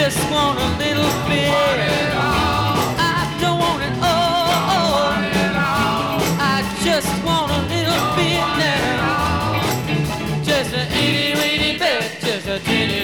just want a little bit. I don't want it all. I just want a little bit now. Just a itty bitty bit, just a teeny